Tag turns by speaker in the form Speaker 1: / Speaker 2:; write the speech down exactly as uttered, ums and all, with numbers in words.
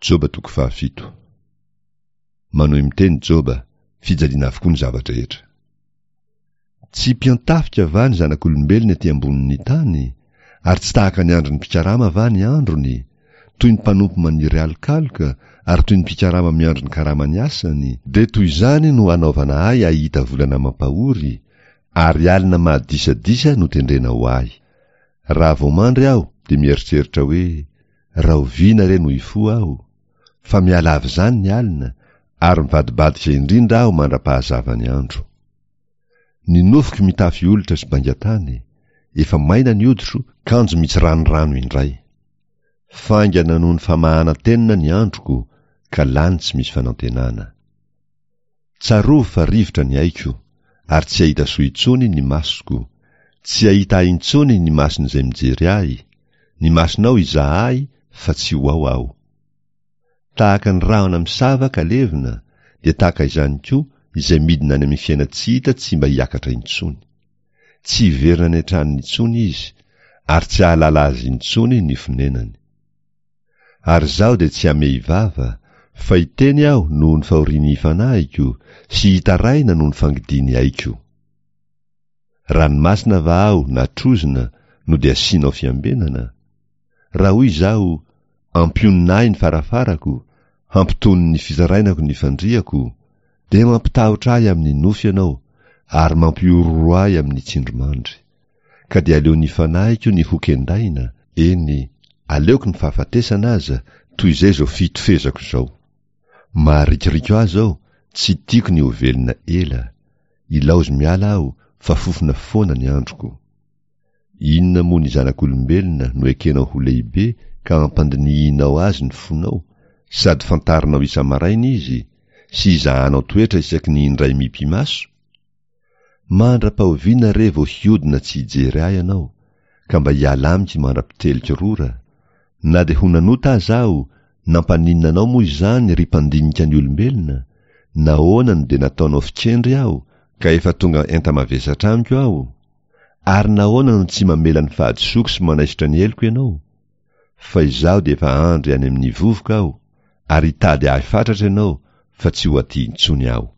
Speaker 1: Joba toko fahafito. Manohy miteny Joba, fijaliana avokoa ny zavatra rehetra. Tsy mpiantafika va ny zanak'olombelona ety ambonin'ny tany, ary tsy tahaka ny andron'ny mpikarama va ny androny, toy ny mpanompo maniry alokaloka, ary toy ny mpikarama miandro ny karamany asany, de toy izany no anaovana ahy ahita volana mampahory, ary alina mahadisadisa no tendrena ho ahy. Raha vao mandry aho, de mieritreritra hoe, raha oviana re no ifo aho, fa miala avy zany ny alina, ary mivadibadika indrindra aho mandra-pahazava ny andro. Ny nofiko mitafy olitra sy bangatany, efa maina ny oditro, kanjo misy ranorano indray. Fangana noho ny famahana-tenina ny androko, ka lany tsy misy fanantenana. Tsarova fa rivotra ny aiko, ary tsy ahita soa intsony ny masoko, tsy ahita intsony ny mason'izay mijery ahy, ny masonao izahay fa tsy ho ao aho. Tahaka ny rahona misava ka levina, dia tahaka izany koa izay midina any amin'ny fiaina tsy hita tsy mba hiakatra intsony. Tsy hiverina ny antranony intsony izy, ary tsy ahalala azy intsony ny fonenany. Ary zaho dia tsy hame hivava, fa hiteny aho noho ny fahoriany hifanahiko, sy hitaraina noho ny fangidiny aiko. Ranomasina va aho na trozona no dia asianao fiambenana. Raha hoy izaho, ampioninahy ny farafarako, hampitony ny fizarainako ny fandriako, dia mampitahotra ahy amin'ny nofy ianao, ary mampiororo ahy amin'ny tsindromandry. Ka dia aleo ny fanahiko ny hokendaina, eny, aleoko ny fahafatesana aza, toy izay zao fitofezako zao. Maharikiriko azy aho, tsy tiako ny ho velona ela, ilaozy miala aho, fa fofona foana ny androko. Inona moa ny zanak'olombelona no ekenao ho lehibe, ka ampandinihinao azy ny fonao, sady fantarinao isa-maraina izy, sy izahanao toetra isaky ny indray mipimaso? Mandra-pahoviana re vao hiodina tsy hijery ahy ianao, ka mba hiala amiko mandra-piteliko rora, na de ho nanota aza aho, nampaninina anao moa izany ry mpandinika ny olombelona, nahoana no de nataonao fikendry aho, ka efa tonga enta-mavesatra amiko aho, ary nahoana no tsy mamela ny fahadisoako sy manaisitra ny eloko ianao? Fa izaho de efa andry any amin'ny vovoka aho, ary hitady ahy fatratra ianao, fa tsy ho aty intsony aho.